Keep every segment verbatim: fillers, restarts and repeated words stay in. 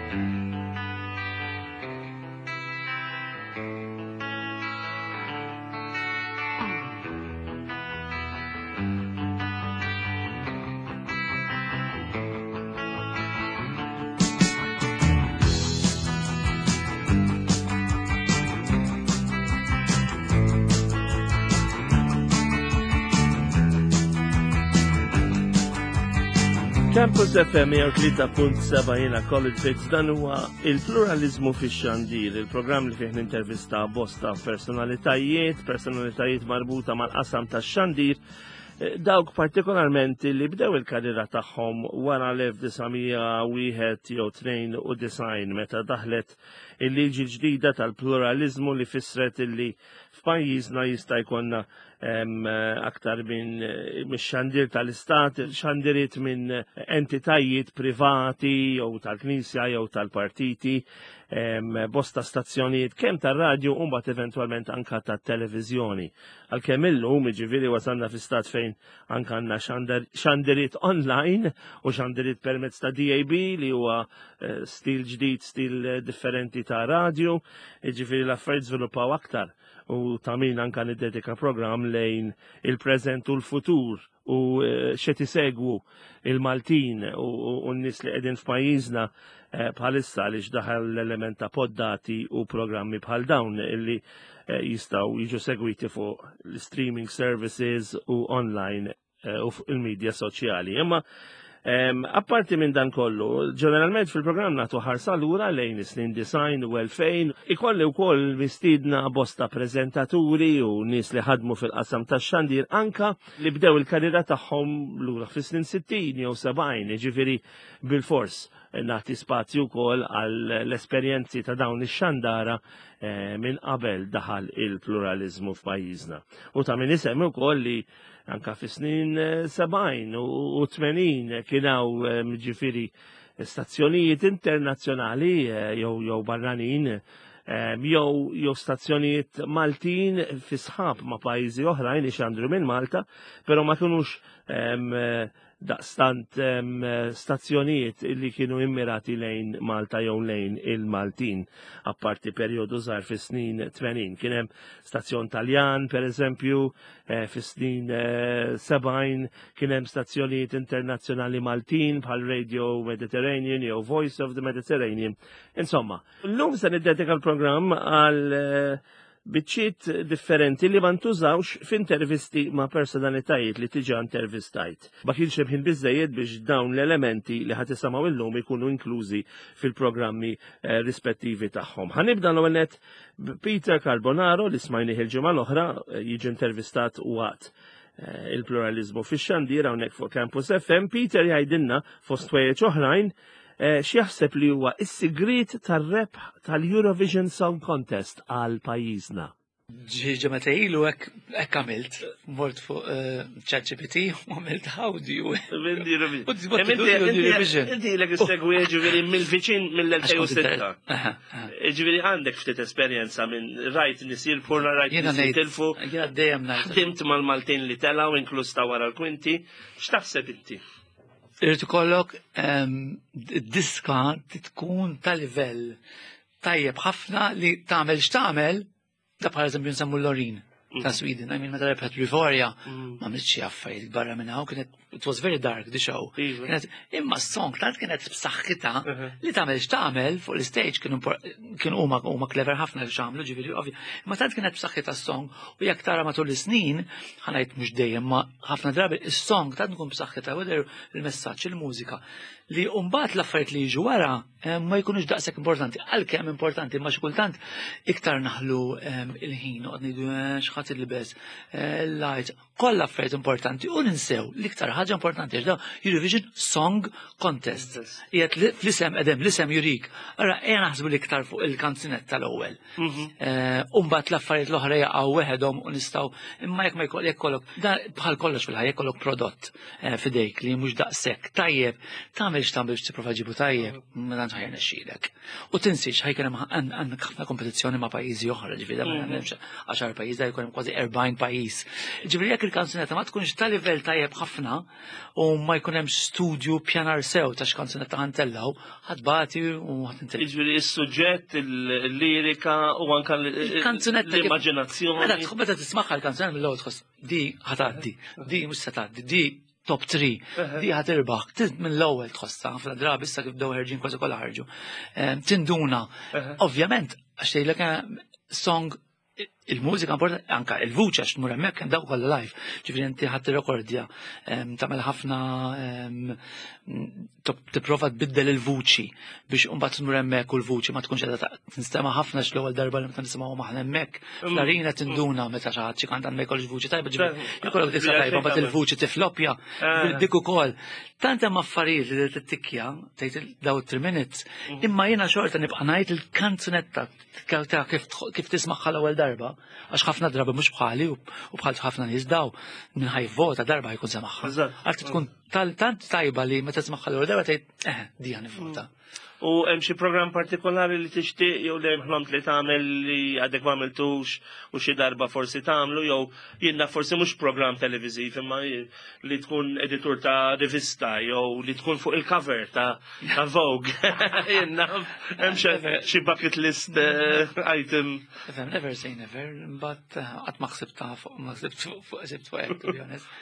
Campus F M tlieta punt seba' jiena College Fix dan huwa il-pluralizmu fix-xandir, il-programm li fih nintervista bosta personalitajiet, personalitajiet marbuta mal-qasam tax-xandir, dawk partikolarment li bdew il-karriera tagħhom wara l-1901 jew tnejn u design meta daħlet il-liġi ġdida tal-pluralizmu li fissret illi f'pajjiżna jista' jkollna aktar minn xandir tal-istat, xandiriet minn entitajiet privati jew tal-Knisja jew tal-partiti, bosta stazzjonijiet kemm tar-radju u mbagħad eventwalment anke tat-televiżjoni. Għalkemm illum jiġifieri wasalna fi stat fejn anke għandna xandiriet online u xandiriet permezz ta' D A B li huwa stil ġdid, stil differenti ta' radju, jiġifieri l-affarijiet żviluppaw aktar. U ta' min anka niddedika programm lejn il-preżent u l-futur u xed isegwu il-Maltin u n-nies li qegħdin f'pajjiżna bħalissa li daħal l-element ta' poddati u programmi bħal dawn illi jistgħu jiġu segwiti fuq l-streaming services u online u il-medja soċjali. Imma Um, apparti minn dan kollu, ġeneralment fil-programm nagħtu ħarsa lura lejn is-snin design u elfejn, ikolli wkoll mistiedna bosta preżentaturi u nies li ħadmu fil-qasam tax-xandir anka li bdew il-karriera tagħhom lura fis-snin sittin jew sebgħin, jiġifieri bil-fors nagħti spazju wkoll għall esperjenzi ta' dawn ix-xandara eh, minn qabel daħal il-pluralizmu f'pajjiżna. U ta' min isemmi wkoll li anka fis-snin sebgħin u tmenin kienaw ġifieri stazzjonijiet internazzjonali jew jew barranin jew jew stazzjonijiet Maltin fi sħab ma' pajjiżi oħrajn li xandru minn Malta, però ma kinux daqstant stazzjonijiet li kienu immirati lejn Malta jew lejn il-Maltin, apparti perjodu żgħar fis-snin tmenin. Kien hemm stazzjon Taljan pereżempju, fis-snin sebgħin kien hemm stazzjonijiet internazzjonali Maltin bħal Radio Mediterranean jew Voice of the Mediterranean. Insomma, llum se niddedika l-programm għal biċċiet differenti li ma ntużawx f'intervisti ma' personalitajiet li tiġa intervistajt. Ma kienx hemm ħin biżżejjed biex dawn l-elementi li ħadd isimgħu illum ikunu inklużi fil-programmi eh, rispettivi tagħhom. Ħanibda l-ewwel nett Peter Carbonaro li smajnih il-ġimgħa l-oħra jiġi intervistat waqt eh, il-pluralizmu fix-xandir hawnhekk fuq Campus F M. Peter jgħidilna fost wejjeġ oħrajn x'jaħseb li huwa s-sigriet tar-rebħ tal-Eurovision Song Contest għal pajjiżna. Ġimgħa ilu hekk għamilt, mort fuq ChatGPT u għamilt audio. Inti lek issegwi ġifieri mill-viċin mill-elfejn u sitta. Ġifieri għandek ftit esperjenza minn rajt nisir porna rajt nisir tilfu. Jiena dejjem ngħid. Ħdimt mal-Maltin li telgħu inkluż ta' wara l-kwinti. X'taħseb inti? Irrid ikollok diska tkun ta' livell tajjeb ħafna li tagħmel x'tagħmel da bħal eżempju nsemmu Lorin ta' Sweden. I mean, meta rebħet Rivoria, ma għamilx xi affarijiet barra minn hawn, kienet it was very dark the show. Kienet imma s-song tant kienet b'saħħitha li tagħmel x'tagħmel fuq l-istage kienu kienu huma huma clever ħafna li x'għamlu ġifieri ovvju. Imma tant kienet b'saħħitha s-song u jekk tara matul is-snin, ħanajt mhux dejjem ma ħafna drabi is-song tant tkun b'saħħitha weder il-messaġġ il-mużika li mbagħad l-affarijiet li jiġu wara ma jkunux daqshekk importanti, għalkemm importanti ma xi kultant iktar naħlu il-ħin noqgħod ngħidu x'ħadd il-libes, il-light, kollha affarijiet importanti u ninsew l-iktar ħaġa importanti għax dawn Eurovision Song Contest. Qiegħed fl-isem qedem l-isem jurik. Ara ejja naħsbu l-iktar fuq il-kanzunett tal-ewwel. U mbagħad l-affarijiet l-oħra jaqgħu weħedhom u nistgħu imma jekk ma jkollok kollok bħal kollox fil-ħajja jkollok prodott f'idejk li mhux daqshekk tajjeb tagħmel x'tagħmel biex tipprova ġibu tajjeb, ma tantx ħajja nexxielek. U tinsiex ħajkun hemm għandek ħafna kompetizzjoni ma' pajjiżi oħra, ġifieri m'hemmx għaxar pajjiż, jkun hemm kważi erbgħin pajjiż. Ġifieri jekk il-kanzunetta ma tkunx ta' livell tajjeb ħafna u ma jkun hemm studju pjanar sew ta' x'kanzunetta ħantellaw, ħadbati u ħatintelli. Jiġifieri s-suġġett, il-lirika u anke l-immaġinazzjoni. Meta meta tismaħħa l-kanzunetta mill-ewwel tħoss di ħatgħaddi, di mhux se tgħaddi, di top three, di ħatirbaħ, minn l-ewwel tħossha, ħafna drabi issa kif bdew ħerġin kważi kollha ħarġu. Tinduna. Ovvjament, għax tgħidlek song il-mużika importanti, anka il-vuċi għax tmur hemmhekk daw kollha live. Ġifieri inti ħadd tirrekordja, tagħmel ħafna tipprova tbiddel il-vuċi biex imbagħad tmur hemmhekk u l-vuċi ma tkunx qiegħda tinstema' ħafna l-ewwel darba li meta nisimgħu aħna hemmhekk. Fl-arena tinduna meta xi ħadd xi kantant ma jkollx vuċi tajba ġifieri jkollok tifla tajba mbagħad il-vuċi tifloppja dik ukoll. Tant hemm affarijiet li tittikkja tgħid daw three minutes, imma jiena xorta nibqa' ngħid il-kanzunetta kif tismagħha l-ewwel darba, għax ħafna drabi mhux bħali u bħal ħafna nies daw minn ħajvota darba jkun semaħħa. Għal tkun tant tajba li meta tismagħha l-ewwel darba tgħid eh di nivvota. U hemm xi programm partikolari li tixtieq jew dejjem ħlamt li tagħmel li għadek ma għamiltux u xi darba forsi tagħmlu jew jiena forsi mhux programm televiżiv imma li tkun editur ta' rivista jew li tkun fuq il-cover ta' ta' Vogue. Jiena hemm xi bucket list item. Never say never, but qatt ma ħsibta fuq ma ħsibt fuq ħsibt fuq hekk to be honest.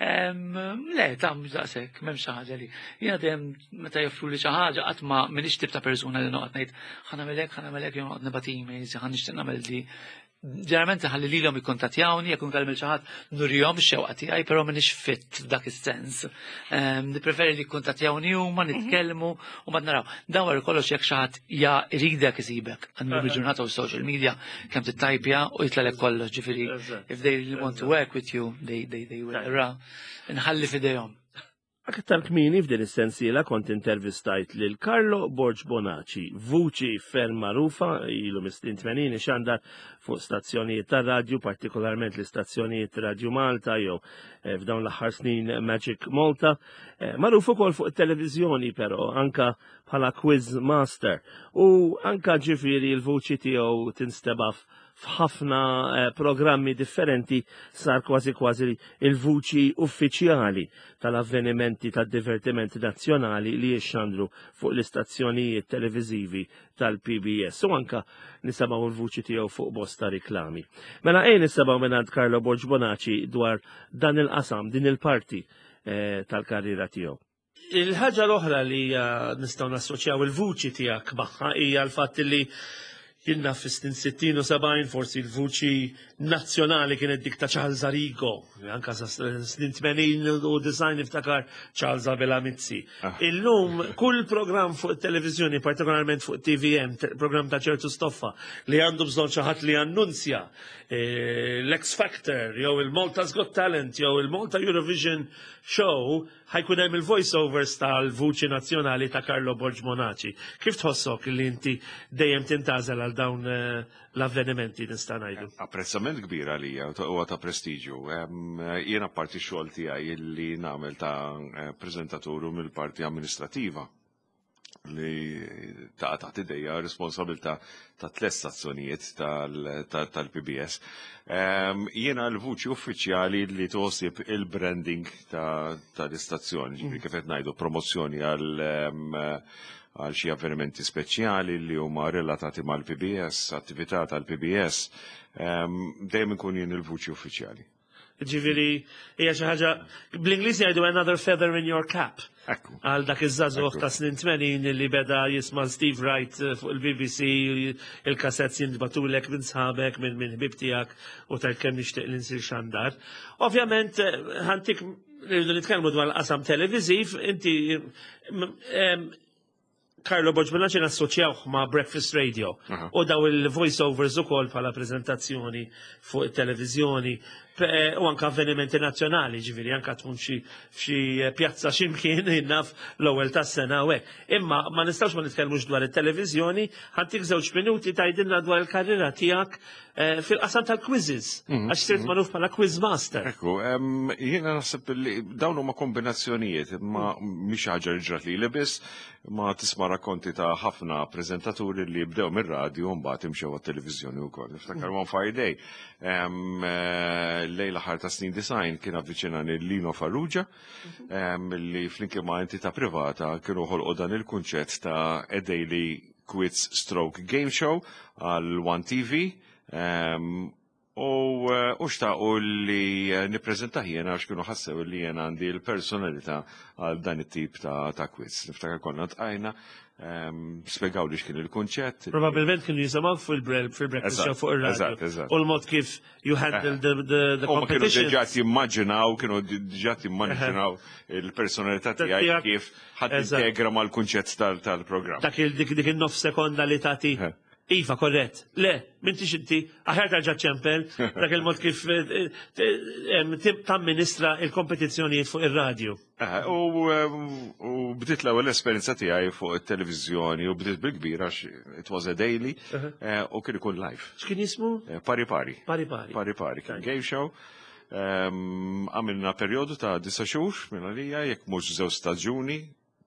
Le, tam daqshekk m'hemm xi ħaġa li jiena dejjem meta joffru li xi ħaġa qatt ma minix tip ta' persuna li noqgħod ngħid ħanamelek ħanamelek jew noqgħod nibgħat emails ħan nixtieq nagħmel di. Ġeneralment ħalli lilhom jikkuntattjawni jekk nkellem xi ħadd nurihom ix-xewqa tiegħi però m'iniex fit f'dak is-sens. Nippreferi li jikkuntattjawni huma nitkellmu u mbagħad naraw. Dawar kollox jekk xi ħadd ja iridek isibek għandu ġurnata u social media kemm tittajpja u jitlalek kollox ġifieri if they really want to work with you they they they will ra nħalli f'idejhom. Aktar kmini f'din is-sensiela kont intervistajt lil Carlo Borg Bonaci, vuċi ferm magħrufa ilu mis-snin tmenin xandar fuq stazzjonijiet tar-radju, partikolarment l-istazzjonijiet Radju Malta jew f'dawn l-aħħar snin Magic Malta, magħruf ukoll fuq it-televiżjoni però anka bħala quiz master u anka ġifieri l-vuċi tiegħu tinsteba' f'ħafna programmi differenti sar kważi kważi il-vuċi uffiċjali tal-avvenimenti tad-divertimenti nazzjonali li jixxandru fuq l-istazzjonijiet televiżivi tal-P B S u anka nisimgħu l-vuċi tiegħu fuq bosta riklami. Mela ejn nisimgħu mingħand Carlo Borg Bonaci dwar dan il-qasam, din il-parti tal-karriera tiegħu. Il-ħaġa l-oħra li nistgħu nassoċjaw il-vuċi tiegħek magħha hija l-fatt li Jiena fis-snin sittin u sebgħin forsi l-vuċi nazzjonali kienet dik ta' Charles Arrigo, anka sa snin tmenin u design iftakar Charles Abela Mizzi. Illum kull programm fuq it-televiżjoni, partikolarment fuq T V M, programm ta' ċertu stoffa li għandu bżonn xi ħadd li annunzja l-X Factor, jew il-Malta's Got Talent, jew il-Malta Eurovision Show, ħajkun hemm il-voiceovers tal-vuċi nazzjonali ta' Carlo Borg Bonaci. Kif tħossok li inti dejjem tintażel għal dawn l-avvenimenti nista' ngħidu? Apprezzament kbir għalija huwa ta' prestiġju. Jiena parti xogħol tiegħi li nagħmel ta' preżentatur mill-parti amministrativa li ta' taħt idejja responsabilità ta' tliet stazzjonijiet tal-P B S. Jiena l-vuċi uffiċjali li toħsib il-branding tal-istazzjoni, ġifri kif qed ngħidu promozzjoni għal għal xi avvenimenti speċjali li huma relatati mal-P B S, attività tal-P B S, dejjem ikun jien il-vuċi uffiċjali. Ġifieri hija xi ħaġa bl-Ingliż jgħidu another feather in your cap. Għal dak iż-żagħżugħ ta' snin tmenin li beda jisma' Steve Wright fuq il-B B C, il-kassetts jintbatulek minn sħabek minn minn ħbib tiegħek u tal kemm nixtieq li nsir xandar. Ovvjament ħantik rridu nitkellmu dwar l-qasam televiżiv, inti Carlo Borg Bonaci nassoċjawh ma' Breakfast Radio u daw il-voiceovers ukoll bħala preżentazzjoni fuq it-televiżjoni u anke avvenimenti nazzjonali, ġifieri anke tkun xi pjazza x'imkien innaf l-ewwel tas-sena u hekk. Imma ma nistgħux ma nitkellmux dwar it-televiżjoni, ħantik żewġ minuti tgħidilna dwar il-karriera tiegħek fil-qasam tal-quizzes, għax sirt magħruf bħala quiz master. Ekku, jiena naħseb li dawn huma kombinazzjonijiet, ma mhix ħaġa li ġrat lili biss, ma tisma' rakkonti ta' ħafna preżentaturi li bdew mir-radju u mbagħad imxew għat-televiżjoni wkoll. Niftakar One Fire Day. Lejla ħar ta' snin design kien avviċinani Lino Farrugia li flimkien ma' entità privata kienu ħolqu dan il-kunċett ta' a daily quiz stroke game show għal One T V. U xtaqu li niprezenta jiena għax kienu ħassew li jiena għandi l-personalità għal dan it-tip ta' quiz. Niftakar konna tqajna, spiegaw li x'kien il-kunċett. Probabilment kienu jisamaw fil-breakfast show fuq ir-radio. U l-mod kif you handle the competition. Kienu ġat jimmaġinaw, kienu ġat jimmaġinaw il-personalità tiegħi kif ħadd integra mal-kunċett tal-programm. Dak dik il-nof sekonda li tagħti. Iva, korrett. Le, minti xinti, aħjar tarġa ċempel, dak il-mod kif tamministra il-kompetizjonijiet fuq il-radio. U bdiet l-ewwel esperienza tiegħi fuq il-televizjoni u bdiet bil-kbira, it was a daily, u kien ikun live. X'kien jismu? Pari Pari. Pari Pari. Pari Pari, kien game show. Għamilna periodu ta' disa xhur minn għalija, jekk mhux żew staġuni,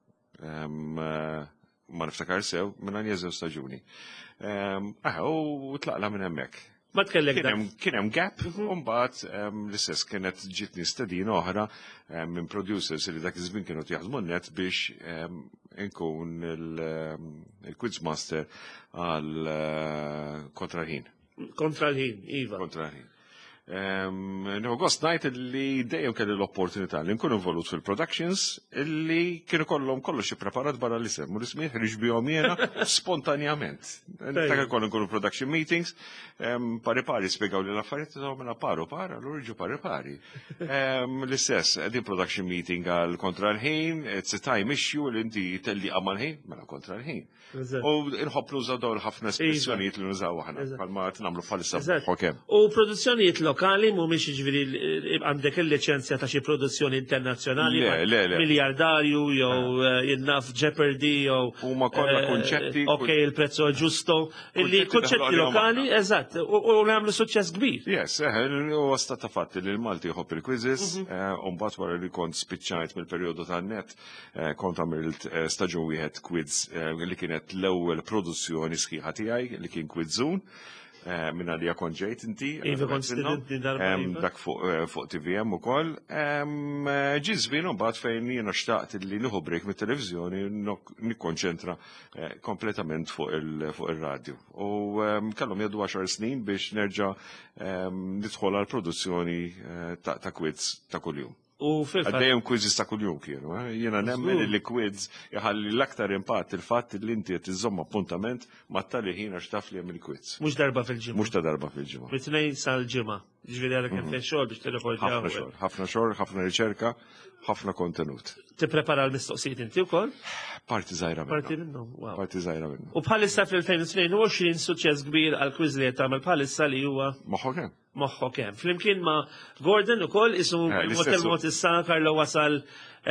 ma niftakar sew, minn għalija żew staġuni. Aha, u tlaqla minn hemmhekk. Ma tkellek dak. Kien hemm gap, u mbagħad l-istess kienet ġitni stedina oħra minn producers li dak iż-żmien kienu jaħdmu net biex inkun il-quiz master għal kontra l-ħin. Kontra l-ħin, iva. Kontra l-ħin. No, għost najt li dejjem kelli l-opportunità li nkun involut fil-productions illi kienu kollhom kollox ippreparat barra l-isem, u l-ismi jħriġ bihom jiena spontanjament. Taka kollu nkunu production meetings, pari pari spiegaw li l-affarijiet mela paru para, l-urġu pari pari. L-istess, din production meeting għal kontra l-ħin, it's a time issue li inti telli għamal ħin, mela kontra l-ħin. U nħobb nużaw dawn ħafna espressjonijiet li nużaw aħna, bħalma t-namlu bħalissa ħokem. U produzzjonijiet lokali mhumiex jiġifieri għandek il-liċenzja ta' xi produzzjoni internazzjonali miljardarju jew jinnaf Jeopardy jew huma kollha kunċetti. Ok, il-prezzo ġusto, illi kunċetti lokali, eżatt, u nagħmlu suċċess kbir. Yes, u stat ta' fatt li l-Malti jħobb il-quizzes, u mbagħad wara li kont spiċċajt mill-perjodu tan-net, kont għamilt staġun wieħed quiz li kienet l-ewwel produzzjoni sħiħa tiegħi li kien Quizzun. Minna li għakon ġejt inti. Dak fuq T V M u koll. Ġizbin un bat fejn jena xtaqt li nħu break mit televizjoni nikkonċentra kompletament fuq il-radio. U kallom jaddu għaxar snin biex nerġa nidħol għal-produzzjoni ta' quiz ta' kuljum. U fil-fatt. Għaddejjem quizzes ta' kuljum kienu. Jena nemmen li quiz jħalli l-aktar impatt il-fatt li inti qed iżomm appuntament ma tali ħin għax taf li hemm il-quiz. Mhux darba fil-ġimgħa. Mhux ta' darba fil-ġimgħa. Mit-tnejn sal-ġimgħa. Ġifieri għalek hemm fejn xogħol biex tirreportjaw. Ħafna xogħol, ħafna xogħol, ħafna riċerka, ħafna kontenut. Tipprepara l-mistoqsijiet inti wkoll? Parti żgħira minnhom. Parti minnhom, wow. Parti żgħira minnhom. U bħalissa fil-twenty twenty-two suċċess kbir għal quiz li qed tagħmel bħalissa li huwa moħħok hemm. Moħħok hemm. Flimkien ma' Gordon ukoll isu mod issa Karlo wasal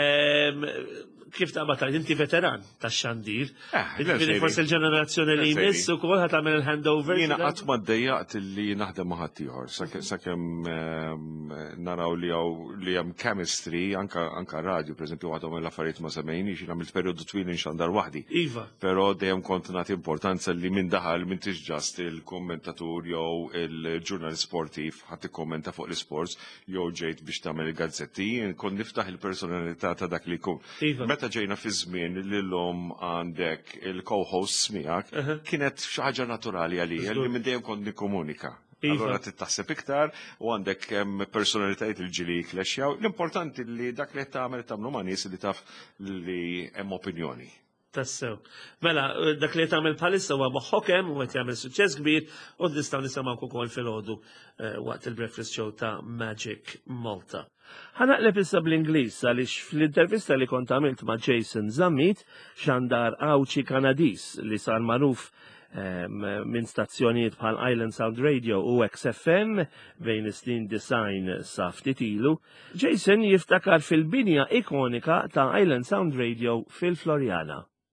kif taqbad inti veteran tax-xandir. Forsi l-ġenerazzjoni li jmiss ukoll ħad tagħmel il-handover. Jiena qatt ma ddejjaqt li naħdem ma' ħadd ieħor sakemm naraw li li hemm chemistry anke radio, pereżempju għadhom l-affarijiet ma semmejniex jien għamilt perjodu twil inxandar waħdi. Iva. Però dejjem kont nagħti importanza li min daħal min ġast il-kommentatur jew il-ġurnalist sportiv ħadd ikkommenta fuq l-isports jew ġejt biex tagħmel il-gazzetti, kon niftaħ il-personalità ta' dak li jkun. Meta ġejna fi żmien li l-lum għandek il-co-hosts miegħek, kienet xi ħaġa naturali għalija li minn dejjem kont nikkomunika. Allora tittaħseb iktar u għandek personalitajiet il-ġili jklexxjaw. L-importanti li dak li qed tagħmel tagħmlu ma' nies li taf li hemm opinjoni. Tassew. Mela, dak li tagħmel bħalissa huwa moħħok hemm u qed jagħmel suċċess kbir u nistgħu nisimgħu ukoll filgħodu waqt il-breakfast show ta' Magic Malta. Ħanaqleb issa bl-Ingliż għaliex fl-intervista li kont għamilt ma' Jason Zammit, xandar Awċi Kanadis li sar magħruf minn stazzjonijiet bħal Island Sound Radio u X F M bejn is-snin design sa ftit ilu, Jason jiftakar fil-binja ikonika ta' Island Sound Radio fil-Florjana.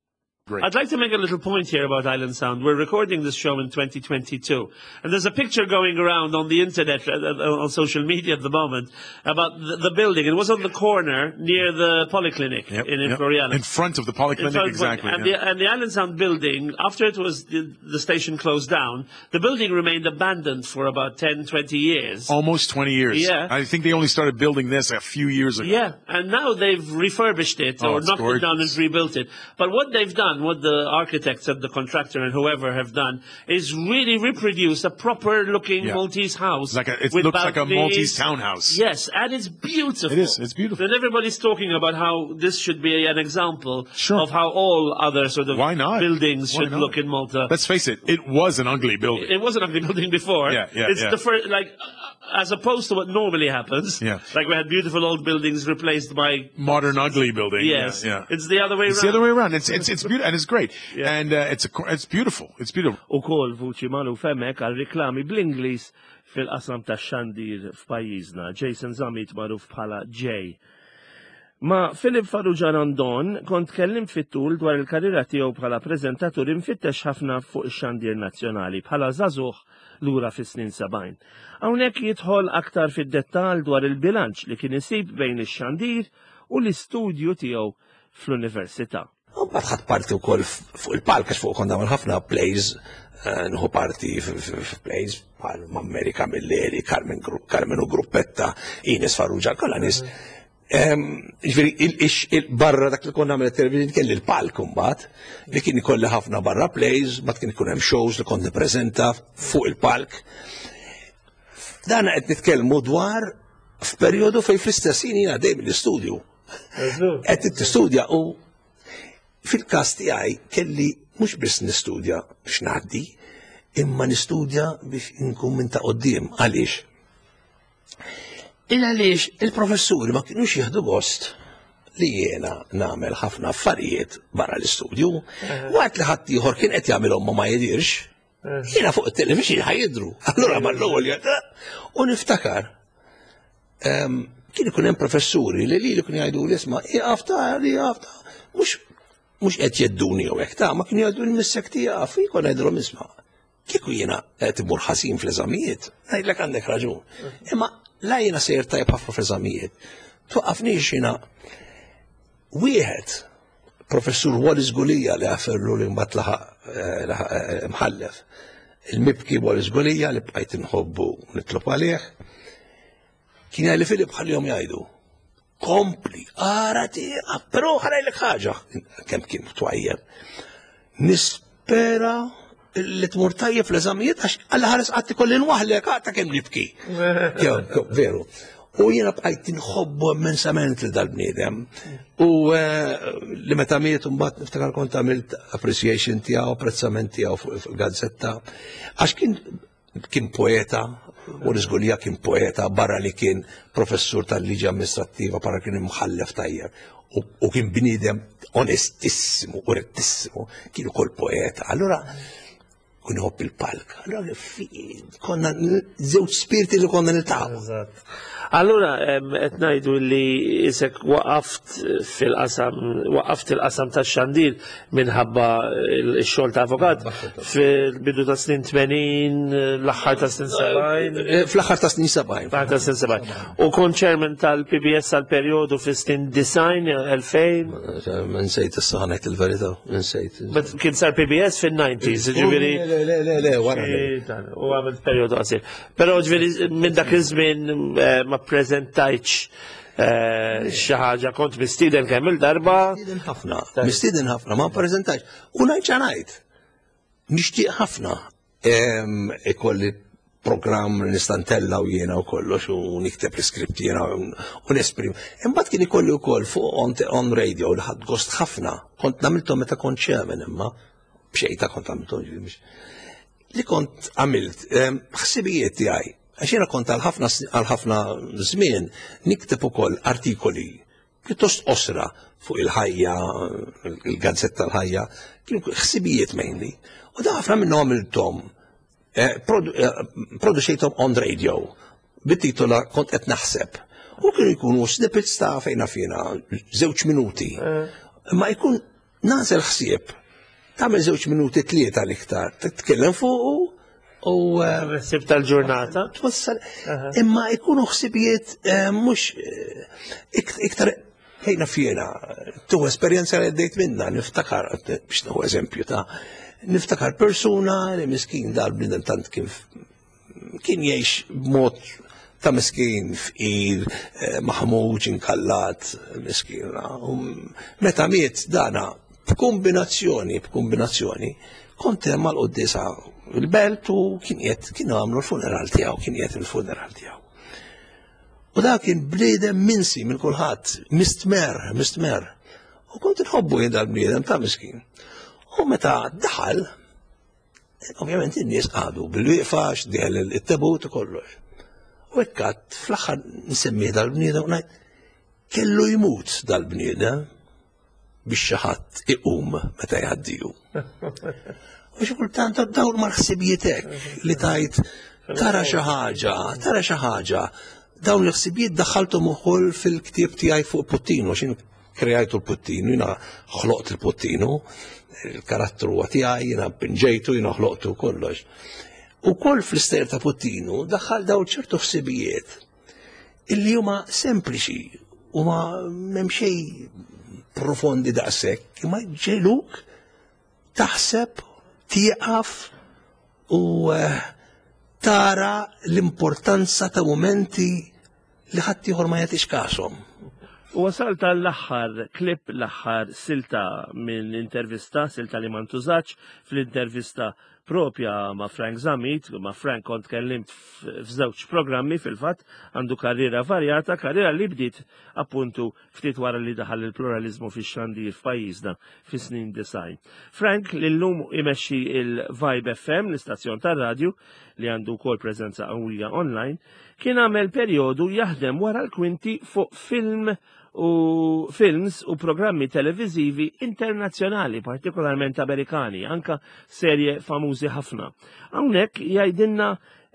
Great. I'd like to make a little point here about Island Sound. We're recording this show in twenty twenty-two, and there's a picture going around on the internet, uh, uh, on social media at the moment, about the, the building. It was on the corner near the polyclinic Yep, in, in yep. Floriana. In front of the In front polyclinic, of- exactly. And, yeah. the, and the Island Sound building, after it was the, the station closed down, the building remained abandoned for about ten, twenty years. Almost twenty years. Yeah. I think they only started building this a few years ago. Yeah, and now they've refurbished it Oh, or it's knocked it down and gorgeous. rebuilt it. But what they've done, what the architects and the contractor and whoever have done, is really reproduce a proper-looking Yeah. Maltese house. Like a, it with looks like a balconies. Maltese townhouse. Yes, and it's beautiful. It is, it's beautiful. And everybody's talking about how this should be an example Sure. of how all other sort of Why not? buildings Why should not? look in Malta. Let's face it, it was an ugly building. It wasn't a ugly building before. Yeah, yeah, It's yeah. the first, like, uh, as opposed to what normally happens. Yeah. Like we had beautiful old buildings replaced by Modern ugly building. Yes, Yeah. yeah. it's the other way It's around. the other way around. It's it's it's beautiful and it's great. Yeah. And uh, it's a co- it's beautiful. It's beautiful. U kol vuċi malu femmek għal riklami bl-Inglis fil-qasam ta' xandir f'pajjiżna. Jason Zamit maruf bħala Jay. Ma Philip Farrugia Randon kont kellim fit-tul dwar il-karriera tiegħu bħala preżentatur infittex ħafna fuq ix-xandir nazzjonali bħala żagħżugħ lura fis-snin sabgħin. Hawnhekk jidħol aktar fid-dettall dwar il-bilanċ li kien isib bejn ix-xandir u l-istudju tiegħu fl-università. Mbagħad ħadd parti wkoll fuq il-palk għax fuq konna ħafna plays, nħu parti f'plays bħal Amerika Milleri, Carmen Carmen u Gruppetta, Ines Farrugia, kollha nies. Ġifieri barra dak li konna nagħmel it-televiżjoni kelli l-palk imbagħad li kien ikolli ħafna barra plays, mbagħad kien ikun hemm shows li kont nippreżenta fuq il-palk. Dan qed nitkellmu dwar f'perjodu fejn fl-istess ħin jiena dejjem l-istudju. Qed tistudja u fil-każ tiegħi kelli mhux biss nistudja biex ngħaddi, imma nistudja biex inkun minn ta' quddiem. Għaliex? Il għaliex il-professuri ma kienux jieħdu gost li jiena nagħmel ħafna affarijiet barra l-istudju, waqt li ħadd ieħor kien qed jagħmilhom ma ma jidirx, jiena fuq it-televiżjon ħajidru. Allura mal-ewwel u niftakar kien ikun hemm professuri li li kienu jgħidu li isma' iqaf ta' li iqaf ta' mhux mhux qed jedduni jew hekk ta' ma kienu jgħidu l-missek tiegħek jkun ngħidulhom isma' kieku jiena qed imur ħażin fl-eżamijiet, ngħidlek għandek raġun. Imma la jiena sejr tajb ħafna fl-eżamijiet. Twaqqafniex jiena wieħed professur Wallis Gulija li għaferlu li mbagħad laħaq mħallef. Il-mibki Wallis Gulija li bqajt inħobbu nitlob għalih. Kien jgħid li Filip ħallihom jgħidu kompli, ara tieqa, però ħarajlek ħaġa kemm kien twajjeb. Nispera li tmur tajjeb fl-eżamijiet għax alla ħares qatt ikolli nwaħlek għata kemm nibki. Veru. U jiena bqajt inħobbu immensament li dal-bniedem. U li meta miet mbagħad niftakar kont għamilt appreciation tiegħu, apprezzament tiegħu fuq il-gazzetta. Għax kien kien poeta, Wallis Gulija kien poeta, barra li kien professur tal-liġi amministrattiva, barra kien imħallef tajjeb. U kien bniedem onestissimu, urettissimu, kien ukoll poeta. Allura kun hopp il-palk. Allora konna żewġ spiriti li konna niltaqgħu. Allura qed ngħidu li isek waqaft fil-qasam waqaft il-qasam tax-xandir minħabba x-xogħol ta' avukat fil-bidu ta' snin tmenin, l-aħħar ta' snin sebgħin. Fl-aħħar ta' snin sebgħin. Fl-aħħar ta' snin sebgħin. U kont chairman tal-P B S għal-perjodu fi snin design elfejn. Ma nsejt issa ngħid il-verità, nsejt. Kien sar P B S fin-nineties, ġifieri. Le, le, le, le, wara. U għamil perjodu qasir. Però ġifieri minn dak iż-żmien ma prezentajċ xi ħaġa kont mistieden kemm il-darba. Mistieden ħafna, mistieden ħafna, ma prezentajċ. U ngħid xi ngħid. Nixtieq ħafna ikolli programm nistantella u jiena u kollox u nikteb l-iskript jiena u nesprim. Imbagħad kien ikolli wkoll fuq on radio li ħadd gost ħafna. Kont nagħmilthom meta kont chairman imma b'xejta kont għamilthom li kont għamilt ħsibijiet tiegħi. Għax jiena kont għal ħafna żmien nikteb ukoll artikoli pjuttost osra fuq il-ħajja, il-gazzetta tal-ħajja, kienu ħsibijiet mainly. U da ħafna minnhom għamilthom produċejthom on radio bit-titola kont qed naħseb. U kienu jkunu snippets ta' fejna fina żewġ minuti. Ma jkun nażel ħsieb tagħmel żewġ minuti tlieta l-iktar, titkellem fuq u Sib tal-ġurnata. twassal. Imma jkunu ħsibijiet mhux iktar ħejna fjena, tuħu esperjenza li għaddejt minna, niftakar, biex naħu eżempju ta' niftakar persuna li miskin dal-bnidem tant kien kien jgħix b'mod ta' miskin f'qir, maħmuġ, inkallat, miskin. Meta miet dana b'kombinazzjoni, b'kombinazzjoni, kont hemm mal-qoddisa il-belt u kien qed kienu għamlu l-funeral tiegħu, kien qed il-funeral tiegħu. U da kien bniedem minsi minn kulħadd, mistmer, mistmer. U kont inħobbu jien dal-bniedem ta' miskin. U meta daħal, ovvjament in-nies qagħdu bil-wieqfa x'dieħel it-tebut u kollox. U hekk fl-aħħar nsemmi dal-bniedem u ngħid kellu jmut dal-bniedem biex xi ħadd iqum meta jgħaddiju. U xi kultant dawn mal-ħsibijiet hekk li tajt tara xi ħaġa, tara xi ħaġa. Dawn l-ħsibijiet daħħalthom ukoll fil-ktieb tiegħi fuq Puttinu, xin kreajtu l-Puttinu, jiena ħloqt il-Puttinu, il-karattru tiegħi, jiena pinġejtu, jiena ħloqtu kollox. U koll fl-ister ta' Puttinu daħħal daw ċertu ħsibijiet illi huma sempliċi, huma m'hemm xejn profondi daqshekk, imma ġeluk taħseb, tieqaf u tara l-importanza ta' momenti li ħadd ieħor ma jagħtix kasom. U wasal tal-aħħar klip l-aħħar silta minn intervista, silta li ma ntużax fl-intervista propja ma' Frank Zamit, ma' Frank kont kellimt f'żewġ programmi fil-fatt, għandu karriera varjata, karriera li bdiet appuntu ftit wara li daħal il-pluralizmu fix-xandir f'pajjiżna fis-snin design. Frank li llum imexxi il-Vibe F M, l-istazzjon tar-radju li għandu wkoll preżenza qawwija online, kien għamel perjodu jaħdem wara l-kwinti fuq film u films u programmi televizivi internazzjonali, partikolarment Amerikani, anka serje famużi ħafna. Hawnhekk jgħidilna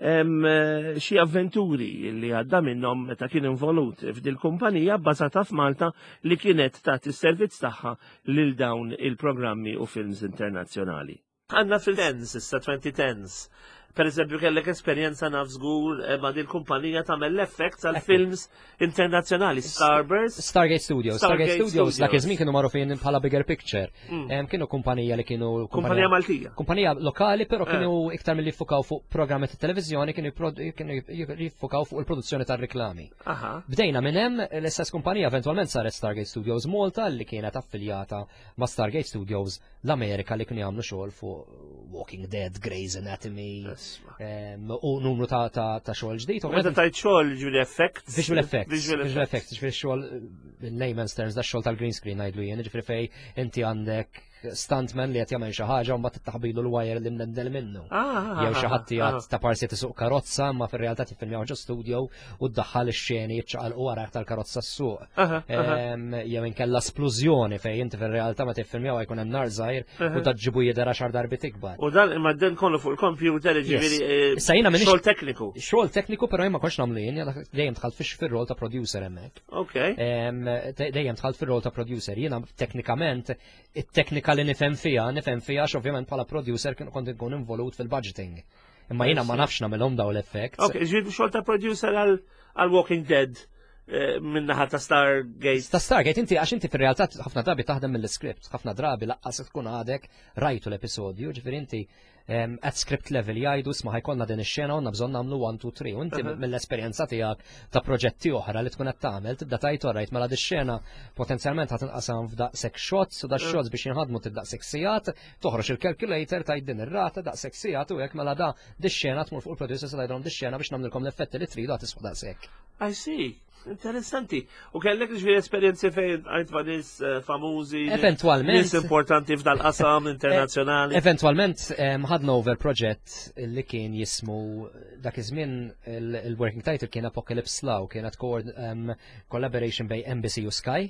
xi avventuri li għadda minnhom meta kien involut f'dil kumpanija bbażata f'Malta li kienet tagħti s-servizz tagħha lil dawn il-programmi u films internazzjonali. Għandna fil-tens, issa twenty tens. Per eżempju, kellek esperjenza naf żgur ma' din kumpanija tagħmel l-effekt għal films internazzjonali, Starburst. Stargate Studios. Stargate Studios dak iż-żmien kienu magħrufin bħala Bigger Picture. Kienu kumpanija li kienu kumpanija Maltija. Kumpanija lokali, però kienu iktar milli jiffukaw fuq programmi ta' televiżjoni, kienu jiffukaw fuq il-produzzjoni tar-reklami. Bdejna minn hemm l-istess kumpanija eventwalment saret Stargate Studios Malta li kienet affiljata ma' Stargate Studios l-Amerika li kienu jagħmlu xogħol fuq Walking Dead, Grey's Anatomy, u numru ta' xogħol ġdid. Meta tajt xogħol ġifieri effects. Visual effects. Visual effects, ġifieri xogħol in-layman's terms da xogħol tal-green screen ngħidlu jien, ġifieri fej inti għandek stuntman li qed jagħmel xi ħaġa u mbagħad taħbilu l-wire li mnendel minnu. Jew xi ħadd jgħid ta' parsi tisuq karozza ma fir-realtà tiffilmjaw ġo studio u ddaħħal ix-xeni jiċċaqalqu wara tal-karozza s-suq. Jew inkella splużjoni fejn inti fir-realtà ma tiffilmjaw jkun hemm nar żgħir u taġġibu jidher għaxar darbit ikbar. U dan imma den kollu fuq il-computer ġifieri xogħol tekniku. Xogħol tekniku però jien ma kontx nagħmlu jien, dejjem dħalt fix fir-rol ta' producer hemmhekk. Okay. Dejjem dħalt fir-rol ta' producer. Jiena teknikament it-teknika li nifhem fiha, nifhem fiha x'ovvjament bħala producer kien kont inkun involut fil-budgeting. Imma jiena ma nafx nagħmilhom daw l-effects. Okay, ġifieri xogħol ta' producer għal Walking Dead minnaħa ta' Stargate. Ta' Stargate, inti għax inti fil-realtà ħafna drabi taħdem mill-script, ħafna drabi laqqas tkun għadek rajtu l-episodju, ġifieri inti at script level jgħidu isma' ħajkollna din ix-xena u bżonn nagħmlu one two three. U inti mill-esperjenza tiegħek ta' proġetti oħra li tkun qed tagħmel tibda tgħid orajt mela dix-xena potenzjalment ħadd inqasam f'daqshekk shots u dax-shots biex jinħadmu tibdaqshekk sigħat, toħroġ il-calculator tgħid din ir-rata daqshekk sigħat u hekk mela da dix-xena tmur fuq il-producers tgħidhom dix-xena biex nagħmlilkom l-effetti li tridu tiswa daqshekk. I see. Interessanti. U kellek ġviri esperienzi fejn għajt nis famużi, eventualment, nis importanti f'dal-qasam internazzjonali. Eventualment ħadna over project li kien jismu dak iż-żmien il-working title kien Apocalypse Now, kienet collaboration bej N B C u Sky.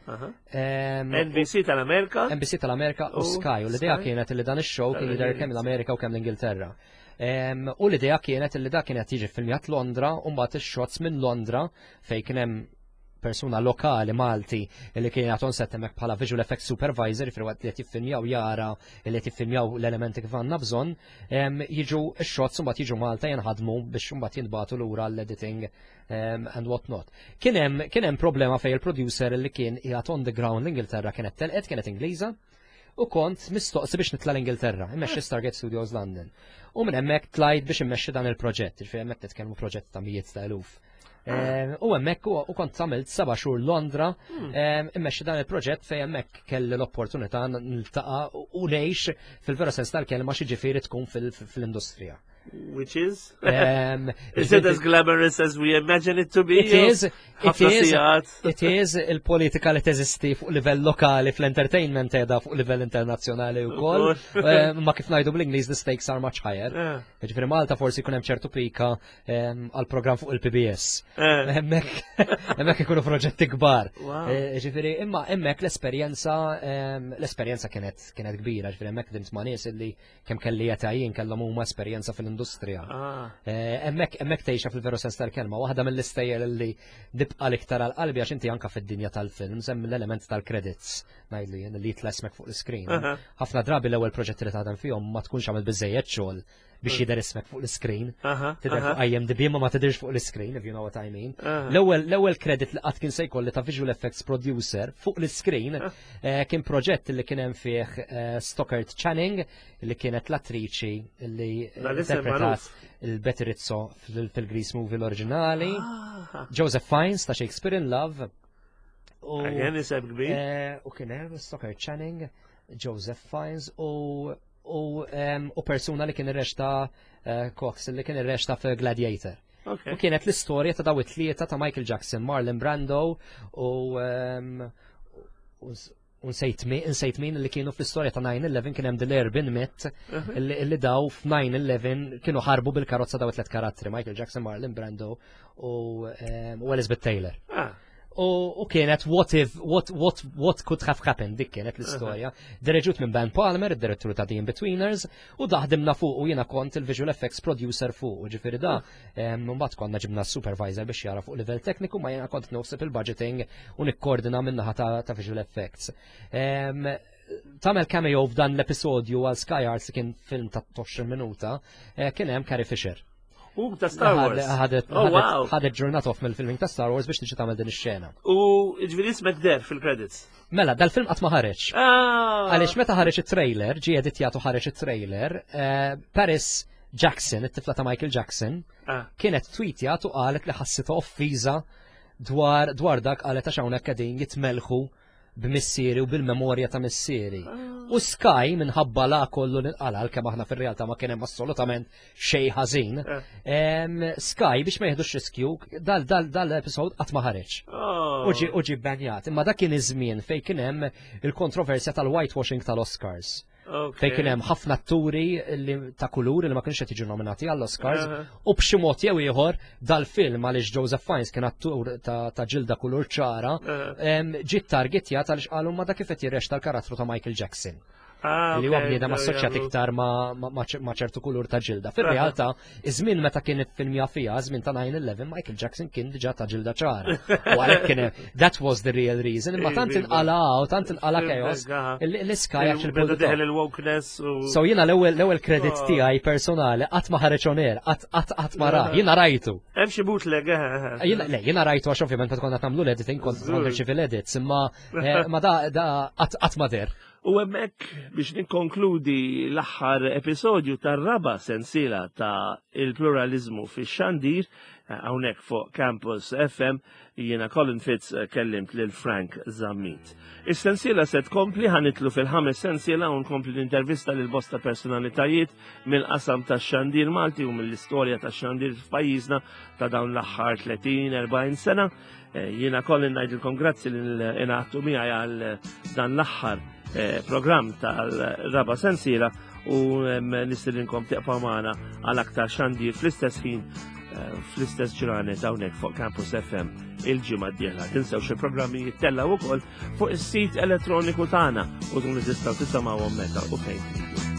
N B C tal-Amerika? N B C tal-Amerika u Sky. U l-idea kienet li dan ix-show kien jidher kemm l-Amerika u kemm l-Ingilterra. U l-idea kienet li da kienet jiġi filmjat Londra u mbagħad ix-shots minn Londra fejn kien hemm persuna lokali Malti li kien għaton settemek bħala visual effects supervisor fil waqt li tiffilmjaw jara li tiffilmjaw l-elementi kif għandna bżonn, jiġu x-shots mbagħad jiġu Malta jinħadmu biex mbagħad jinbagħtu lura l-editing um, and what not. Kien hemm problema fejn il-producer li kien qiegħed on the ground l-Ingilterra kienet telqet, kienet Ingliża, u kont mistoqsi biex nitla l-Ingilterra, immexxi Stargate Studios London. U minn hemmhekk tlajt biex immexxi dan il-proġett, ġifieri hemmhekk titkellmu proġett ta' mijiet ta' eluf. U hemmhekk u kont tagħmilt seba' xhur Londra, immexxi dan il-proġett fejn hemmhekk kelli l-opportunità niltaqa' u ngħix fil-vera sens tal-kelma xi ġifieri tkun fil-industrija. Which is? Um, is it as glamorous as we imagine it to be? It is. It is. It is il-politika li teżisti fuq livell lokali fl-entertainment edha fuq livell internazzjonali wkoll. Ma kif ngħidu bl-Ingliż the stakes are much higher. Ġifieri Malta forsi jkun hemm ċertu pika għall-programm fuq il-P B S. Hemmhekk ikunu proġetti kbar. Ġifieri imma hemmhekk l-esperjenza l-esperjenza kienet kienet kbira, ġifieri hemmhekk dimt ma' nies illi kemm kelli jagħtajjin kellhom huma esperjenza fil-industrija. Hemmhekk hemmhekk tgħixha fil-veru sens tal-kelma, waħda mill-istejjer li dibqa l-iktar għal-qalbi għax inti anka fid-dinja tal-film, semmi l-element tal-credits, ngħidlu jien li jitlesmek fuq l-screen. Ħafna drabi l-ewwel proġetti li tagħdem fihom ma tkunx għamil biżejjed xogħol biex jidher ismek fuq l-screen. Tidher fuq I M D B ma ma tidhirx fuq l-screen, if you know what I mean. L-ewwel l-ewwel credit li qatt kien se jkolli ta' visual effects producer fuq l-screen kien proġett li kien hemm fih Stockard Channing li kienet l-attriċi li interpretat il-Betty Rizzo fil-Grease movie l-oriġinali, Joseph Fiennes ta' Shakespeare in Love. Again isem kbir. U kien hemm Stockard Channing, Joseph Fiennes u u persuna li kien ir-reġta Cox li kien ir-reġta fi Gladiator. U kienet l-istorja ta' daw it-tlieta ta' Michael Jackson, Marlon Brando u nsejt min li kienu fl-istorja ta' nine eleven kien hemm Delair Bin Mitt li daw f'nine eleven kienu ħarbu bil-karozza daw it-tliet karattri, Michael Jackson, Marlon Brando u Elizabeth Taylor. U kienet what if, what, what, what could have happened, dik kienet l-istorja. Direġut minn Ben Palmer, id-direttur ta' The In-Betweeners, u daħdimna fuq u jiena kont il-visual effects producer fuq, u ġifieri da, mbagħad konna ġibna supervisor biex jara fuq livell tekniku, ma jiena kont nofsib il-budgeting u nikkoordina minnaħa ta' visual effects. Tamel cameo f'dan l-episodju għal Sky Arts li kien film ta' twenty minuta, kien hemm Carrie Fisher. U ta' Star Wars. Ħadet ġurnat off mill-filming ta' Star Wars biex tiġi tagħmel din ix-xena. U ġifieri ismek der fil-credits. Mela, dal-film qatt ma ħareġ. Għaliex meta ħareġ it-trailer, ġie editjatu ħareġ it-trailer, Paris Jackson, it-tifla ta' Michael Jackson, kienet tweetjat u qalet li ħassitha offiża dwar dwar dak qalet għax hawnhekk qegħdin jitmelħu b'missieri u bil-memorja ta' missieri. U Sky minħabba la kollu nqalal kemm aħna fir-realtà ma kien hemm assolutament xejn ħażin. Sky biex ma jeħdux riskju dal-episod qatt ma ħareġ. U ġie banjat. Imma dak kien iż-żmien fejn kien hemm il-kontroversja tal-whitewashing tal-Oscars. Fejn kien hemm ħafna atturi ta' kulur li ma kienx qed jiġu nominati għall-Oscars u b'xi mod jew ieħor dal-film għaliex Joseph Fiennes kien attur ta' ġilda kulur ċara ġiet targetjat għaliex qalu ma dak kif qed jirrexxa l-karattru ta' Michael Jackson. Li huwa bniedem assoċjat iktar ma' ċertu kulur ta' ġilda. Fir-realtà, iż-żmien meta kien iffilmja fiha, żmien ta' nine eleven, Michael Jackson kien diġà ta' ġilda ċara. U għalhekk kien that was the real reason. Imma tant inqala u tant inqala chaos l-Sky għax il-wokeness. So jiena l-ewwel credit tiegħi personali qatt ma ħareġ on air, qatt ma ra, jiena rajtu. Hemm xi bootleg Le, jiena rajtu għax ovvjament meta konna nagħmlu l-editing kont nirċievi l-edits, imma da qatt ma der. U hemmhekk biex nikkonkludi l-aħħar episodju tar-raba' sensiela ta' il-pluralizmu fix-xandir hawnhekk fuq Campus F M jiena Colin Fitz kellimt lil Frank Zammit. Is-sensiela se tkompli ħanitlu fil-ħames sensiela u nkompli l-intervista lil bosta personalitajiet mill-qasam tax-xandir Malti u mill-istorja tax-xandir f'pajjiżna ta' dawn l-aħħar thirty forty sena. Jiena Colin ngħidilkom grazzi lil ingħattu miegħi għal dan l-aħħar program tal-raba sensiela u nistilinkom teqpa' magħna għal aktar xandir fl-istess ħin fl-istess ġranet hawnhekk fuq Campus F M il-ġimgħa d-dieħla. Tinsewx il-programmi jittellaw ukoll fuq is-sit elettroniku tagħna u tkunu tistgħu tisimgħuhom meta u fejn.